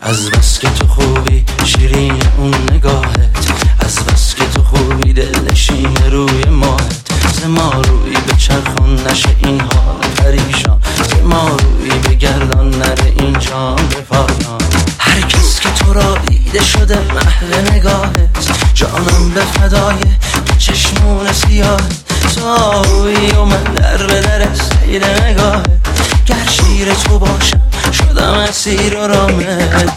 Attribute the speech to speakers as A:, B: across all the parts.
A: از بس که تو خوبی شیرین اون نگاهت، از بس که تو خوبی دلنشین روی ماهت. ز ما روی به چرخان نشه این حال پریشان، ز ما روی بگردان نره این جام به پایان. هر کس که تو را دیده شده محو نگاهت، جانم به فدای چشمون سیاهت. تویی و من در به در سیر نگاهت، گر شیر تو باشم شدم اسیر و رامت.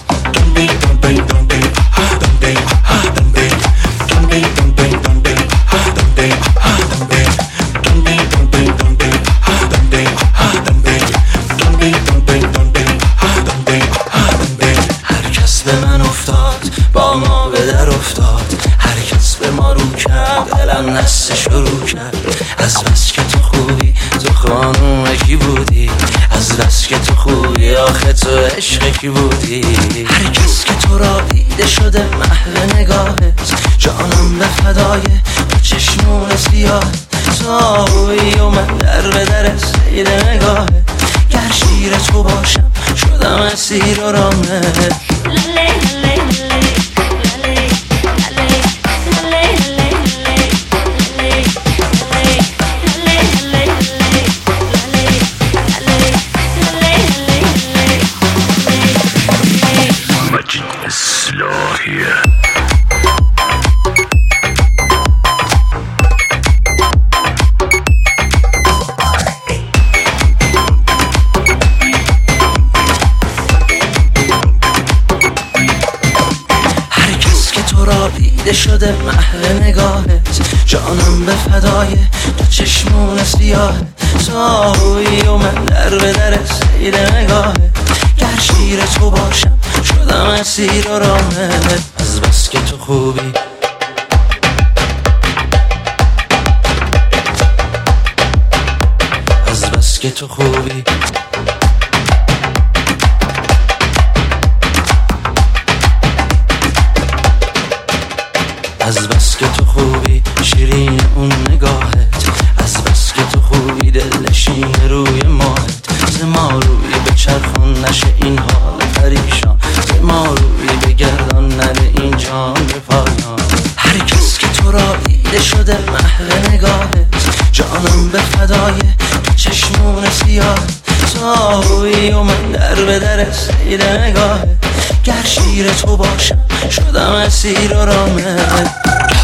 A: هر کس به من افتاد با ما به در افتاد، هر کس به ما رو کرد دلم نسته شروع کرد. از بس که تو خوبی تو خانوم کی بودی، از بس که تو خوبی آخه تو عشق کی بودی. هر کس که تو را دیده شده محو نگاهت، جانم به فدای چشمون سیاهت. تویی و من در به در سیر نگاهت، گر شیر تو باشم شدم اسیر و رامت. دیده شده محو نگاهت، جانم به فدای تو چشمون سیاهت. تویی و من در به در سیر نگاهت، گر شیر تو باشم شدم اسیر و رامت. از بس که تو خوبی از بس که تو خوبی از بس که تو خوبی شیرین اون نگاهت، از بس که تو خوبی دلنشین روی ماهت. ز ما روی به چرخان نشه این حال پریشان، ز ما روی بگردان نره این جام به پایان. هر کس که تو را دیده شده محو نگاهت، جانم به فدای چشمون سیاهت. تویی و من در به در سیر نگاهت، گر شیر تو باشم شدم اسیر و رامت.